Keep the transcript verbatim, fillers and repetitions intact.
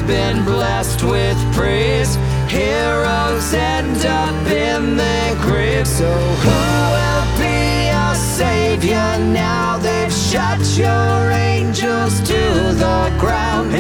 has been blessed with praise. Heroes end up in their graves. So who will be your savior now? They've shut your angels to the ground.